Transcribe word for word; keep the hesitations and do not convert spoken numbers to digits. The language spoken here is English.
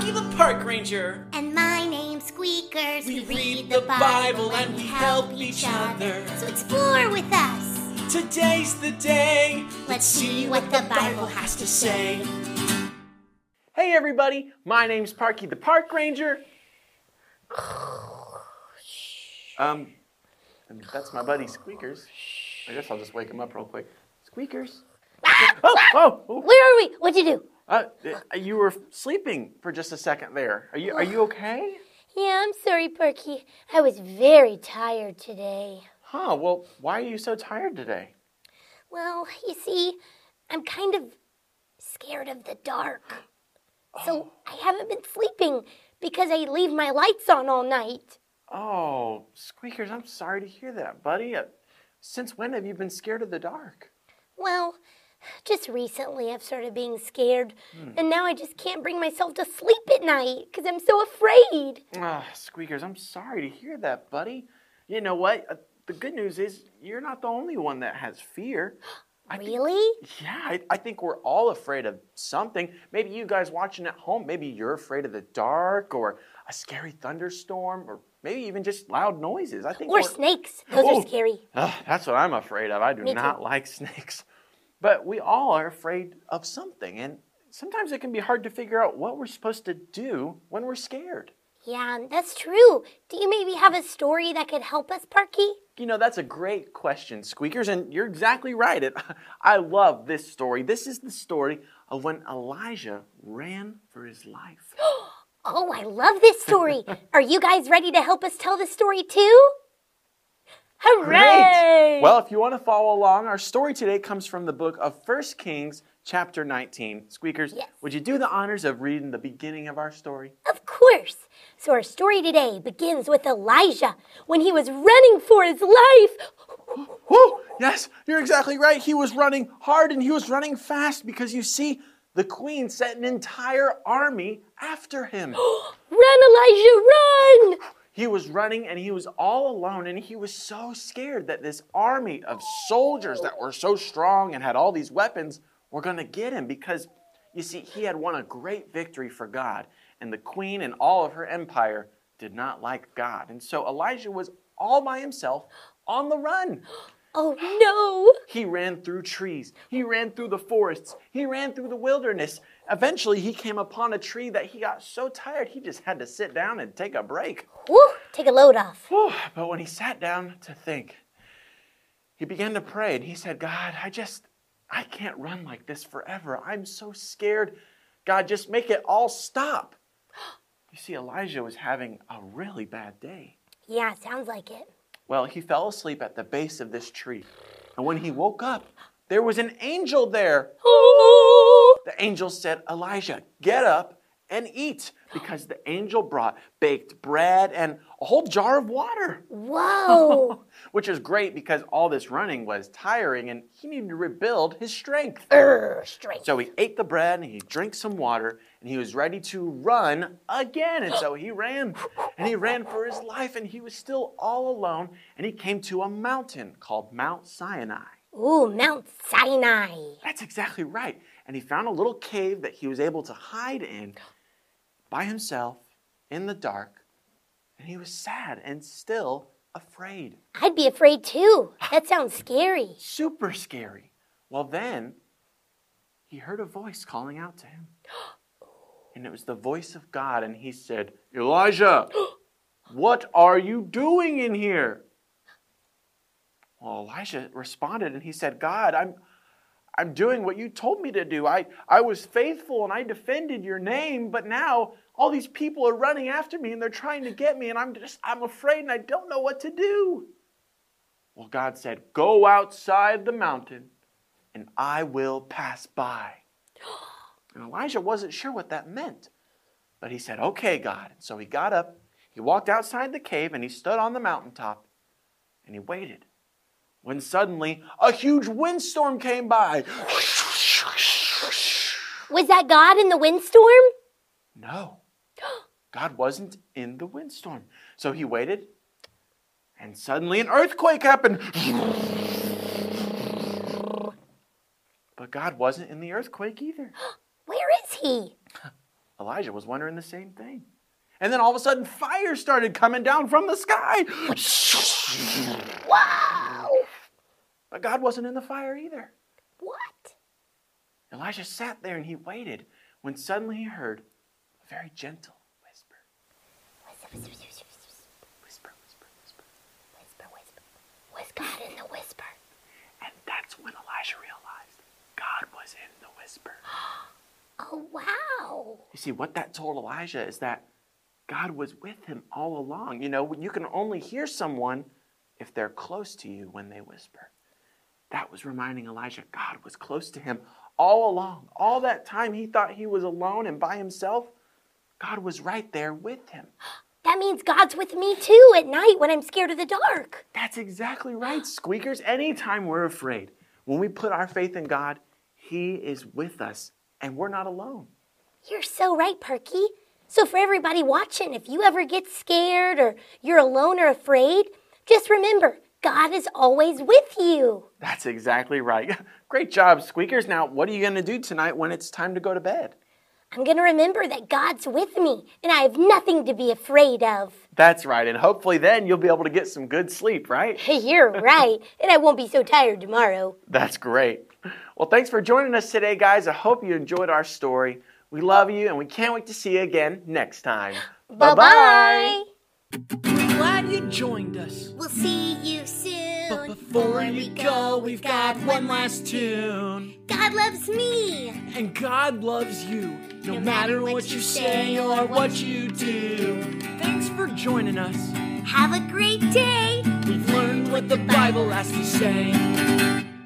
Parky the Park Ranger. And my name's Squeakers. We, we read the Bible and we help each other. So explore with us. Today's the day. Let's see what the Bible has to say. Hey everybody, my name's Parky the Park Ranger. Um, and that's my buddy Squeakers. I guess I'll just wake him up real quick. Squeakers. Oh, oh, oh. Where are we? What'd you do? Uh, you were sleeping for just a second there. Are you are you okay? Yeah, I'm sorry, Parky. I was very tired today. Huh, well, why are you so tired today? Well, you see, I'm kind of scared of the dark. So I haven't been sleeping because I leave my lights on all night. Oh, Squeakers, I'm sorry to hear that, buddy. Uh, since when have you been scared of the dark? Well, just recently I've started being scared, Hmm. and now I just can't bring myself to sleep at night because I'm so afraid. Ah, Squeakers, I'm sorry to hear that, buddy. You know what? Uh, the good news is you're not the only one that has fear. I think- Really? yeah, I, I think we're all afraid of something. Maybe you guys watching at home, maybe you're afraid of the dark or a scary thunderstorm or maybe even just loud noises. I think Or we're- snakes. Those Oh. are scary. Ugh, that's what I'm afraid of. I do Me not too. like snakes. But we all are afraid of something. And sometimes it can be hard to figure out what we're supposed to do when we're scared. Yeah, that's true. Do you maybe have a story that could help us, Parky? You know, that's a great question, Squeakers, and you're exactly right. It, I love this story. This is the story of when Elijah ran for his life. Oh, I love this story. Are you guys ready to help us tell this story too? Hooray! Great! Well, if you want to follow along, our story today comes from the book of First Kings, chapter nineteen. Squeakers, Yes. would you do the honors of reading the beginning of our story? Of course. So our story today begins with Elijah when he was running for his life. Woo! Yes, you're exactly right. He was running hard and he was running fast because you see, the queen sent an entire army after him. Run, Elijah, run! He was running and he was all alone and he was so scared that this army of soldiers that were so strong and had all these weapons were going to get him because, you see, he had won a great victory for God and the queen and all of her empire did not like God. And so Elijah was all by himself on the run. Oh no! He ran through trees. He ran through the forests. He ran through the wilderness. Eventually, he came upon a tree that he got so tired, he just had to sit down and take a break. Woo! Take a load off. Whew. But when he sat down to think, he began to pray and he said, God, I just, I can't run like this forever. I'm so scared. God, just make it all stop. You see, Elijah was having a really bad day. Yeah, sounds like it. Well, he fell asleep at the base of this tree. And when he woke up, there was an angel there. Oh! The angel said, Elijah, get up and eat. Because the angel brought baked bread and a whole jar of water. Whoa! Which is great because all this running was tiring and he needed to rebuild his strength. Urgh, strength. So he ate the bread and he drank some water and he was ready to run again. And so he ran and he ran for his life and he was still all alone and he came to a mountain called Mount Sinai. Ooh, Mount Sinai. That's exactly right. And he found a little cave that he was able to hide in by himself in the dark. And he was sad and still afraid. I'd be afraid too. That sounds scary. Super scary. Well, then he heard a voice calling out to him. And it was the voice of God. And he said, Elijah, what are you doing in here? Well, Elijah responded and he said, God, I'm I'm doing what you told me to do. I, I was faithful and I defended your name, but now all these people are running after me and they're trying to get me and I'm just, I'm afraid and I don't know what to do. Well, God said, go outside the mountain and I will pass by. And Elijah wasn't sure what that meant, but he said, okay, God. And so he got up, he walked outside the cave and he stood on the mountaintop and he waited. When suddenly a huge windstorm came by. Was that God in the windstorm? No, God wasn't in the windstorm. So he waited, and suddenly an earthquake happened. But God wasn't in the earthquake either. Where is he? Elijah was wondering the same thing. And then all of a sudden, fire started coming down from the sky. Wow! But God wasn't in the fire either. What? Elijah sat there and he waited when suddenly he heard a very gentle whisper. Whisper, whisper, whisper, Whisper, whisper, whisper. whisper, whisper. Was God in the whisper? And that's when Elijah realized God was in the whisper. Oh, wow. You see, what that told Elijah is that God was with him all along. You know, you can only hear someone if they're close to you when they whisper. That was reminding Elijah God was close to him all along. All that time he thought he was alone and by himself, God was right there with him. That means God's with me too at night when I'm scared of the dark. That's exactly right, Squeakers. Anytime we're afraid, when we put our faith in God, he is with us and we're not alone. You're so right, Perky. So for everybody watching, if you ever get scared or you're alone or afraid, just remember, God is always with you. That's exactly right. Great job, Squeakers. Now, what are you going to do tonight when it's time to go to bed? I'm going to remember that God's with me and I have nothing to be afraid of. That's right. And hopefully then you'll be able to get some good sleep, right? You're right. And I won't be so tired tomorrow. That's great. Well, thanks for joining us today, guys. I hope you enjoyed our story. We love you and we can't wait to see you again next time. Bye-bye. We're glad you joined us. We'll see you soon. But before we go, we've got one last tune. God loves me. And God loves you, no matter what you say or what you do. Thanks for joining us. Have a great day. We've learned what the Bible has to say.